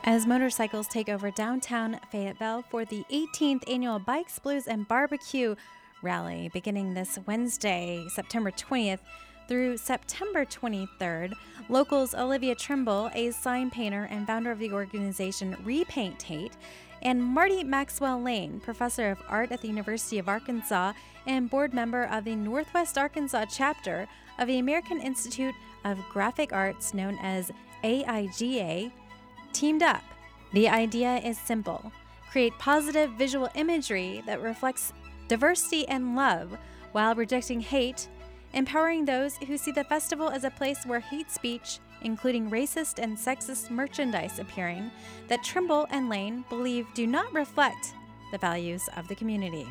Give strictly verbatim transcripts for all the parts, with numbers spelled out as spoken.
As motorcycles take over downtown Fayetteville for the eighteenth annual Bikes, Blues, and Barbecue rally beginning this Wednesday, September twentieth through September twenty-third, locals Olivia Trimble, a sign painter and founder of the organization Repaint Hate, and Marty Maxwell Lane, professor of art at the University of Arkansas and board member of the Northwest Arkansas chapter of the American Institute of Graphic Arts, known as A I G A, teamed up. The idea is simple: create positive visual imagery that reflects diversity and love while rejecting hate, empowering those who see the festival as a place where hate speech, including racist and sexist merchandise appearing, that Trimble and Lane believe do not reflect the values of the community.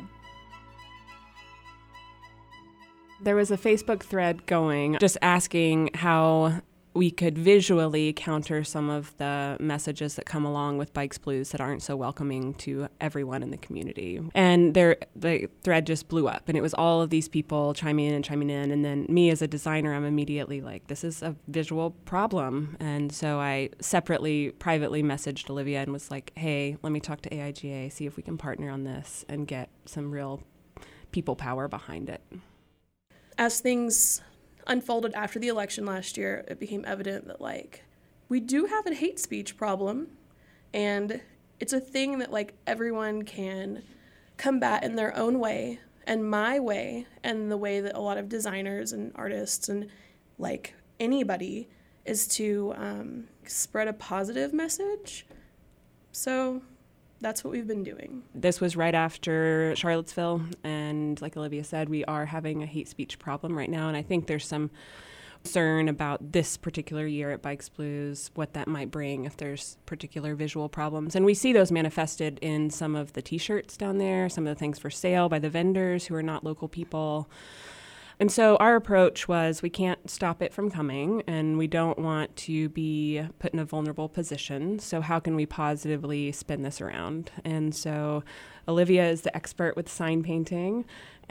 There was a Facebook thread going just asking how we could visually counter some of the messages that come along with Bikes Blues that aren't so welcoming to everyone in the community. And there, the thread just blew up, and it was all of these people chiming in and chiming in. And then me as a designer, I'm immediately like, this is a visual problem. And so I separately, privately messaged Olivia and was like, hey, let me talk to A I G A, see if we can partner on this and get some real people power behind it. As things unfolded after the election last year, it became evident that, like, we do have a hate speech problem, and it's a thing that, like, everyone can combat in their own way, and my way, and the way that a lot of designers and artists and, like, anybody is to um, spread a positive message. So that's what we've been doing. This was right after Charlottesville, and like Olivia said, we are having a hate speech problem right now, and I think there's some concern about this particular year at Bikes Blues, what that might bring if there's particular visual problems. And we see those manifested in some of the T-shirts down there, some of the things for sale by the vendors who are not local people. And so our approach was, we can't stop it from coming, and we don't want to be put in a vulnerable position. So how can we positively spin this around? And so Olivia is the expert with sign painting,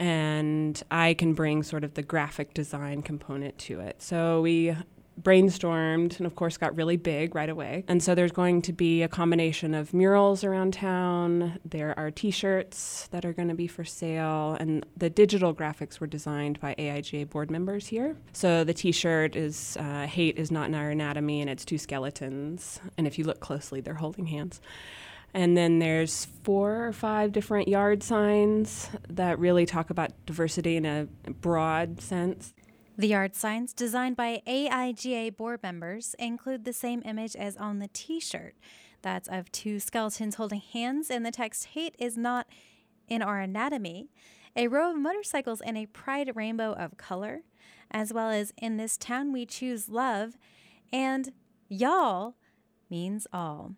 and I can bring sort of the graphic design component to it. So we brainstormed and, of course, got really big right away. And so there's going to be a combination of murals around town. There are T-shirts that are going to be for sale. And the digital graphics were designed by A I G A board members here. So the T-shirt is uh, hate is not in our anatomy, and it's two skeletons. And if you look closely, they're holding hands. And then there's four or five different yard signs that really talk about diversity in a broad sense. The yard signs, designed by A I G A board members, include the same image as on the T-shirt. That's of two skeletons holding hands, and the text, "Hate is not in our anatomy," a row of motorcycles, and a pride rainbow of color, as well as "In this town we choose love," and "Y'all" means all.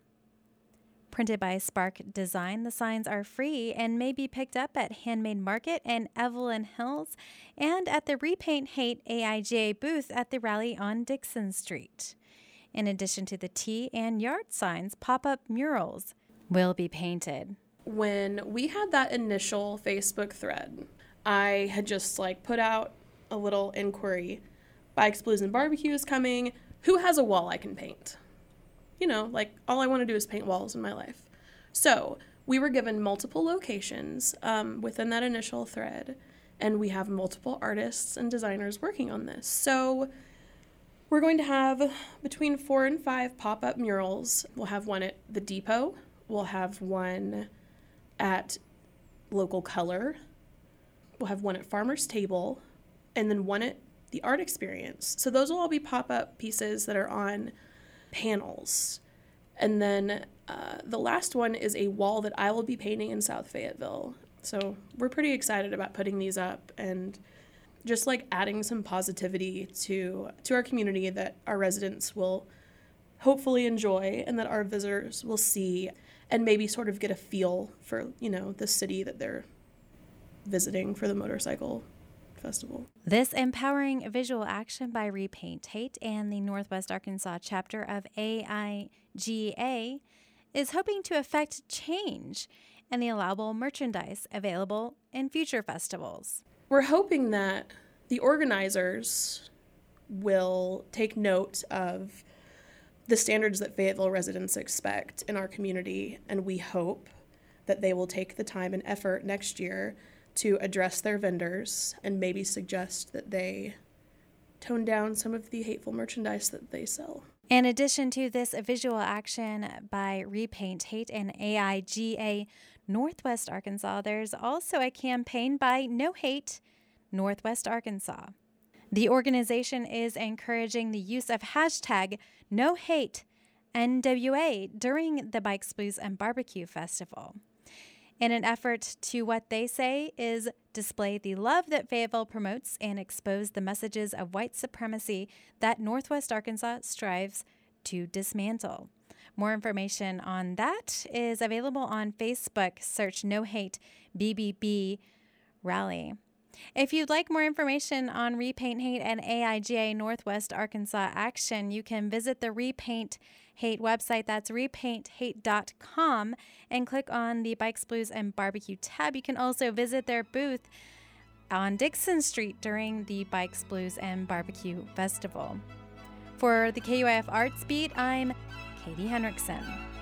Printed by Spark Design, the signs are free and may be picked up at Handmade Market and Evelyn Hills and at the Repaint Hate A I G A booth at the rally on Dixon Street. In addition to the T and yard signs, pop-up murals will be painted. When we had that initial Facebook thread, I had just like put out a little inquiry. Bikes, Blues, and Barbecue is coming. Who has a wall I can paint? You know, like, all I want to do is paint walls in my life. So we were given multiple locations um, within that initial thread, and we have multiple artists and designers working on this. So we're going to have between four and five pop-up murals. We'll have one at the Depot. We'll have one at Local Color. We'll have one at Farmer's Table, and then one at the Art Experience. So those will all be pop-up pieces that are on panels. And then uh, the last one is a wall that I will be painting in South Fayetteville. So we're pretty excited about putting these up and just like adding some positivity to to our community that our residents will hopefully enjoy and that our visitors will see and maybe sort of get a feel for, you know, the city that they're visiting for the motorcycle festival. This empowering visual action by Repaint Hate and the Northwest Arkansas chapter of A I G A is hoping to affect change in the allowable merchandise available in future festivals. We're hoping that the organizers will take note of the standards that Fayetteville residents expect in our community, and we hope that they will take the time and effort next year to address their vendors and maybe suggest that they tone down some of the hateful merchandise that they sell. In addition to this visual action by Repaint Hate and A I G A Northwest Arkansas, there's also a campaign by No Hate Northwest Arkansas. The organization is encouraging the use of hashtag No Hate N W A during the Bikes, Blues, and Barbecue Festival, in an effort to what they say is display the love that Fayetteville promotes and expose the messages of white supremacy that Northwest Arkansas strives to dismantle. More information on that is available on Facebook. Search No Hate B B B Rally. If you'd like more information on Repaint Hate and A I G A Northwest Arkansas Action, you can visit the Repaint Hate website. That's repaint hate dot com, and click on the Bikes, Blues, and Barbecue tab. You can also visit their booth on Dixon Street during the Bikes, Blues, and Barbecue Festival. For the K U A F Arts Beat, I'm Katie Henriksen.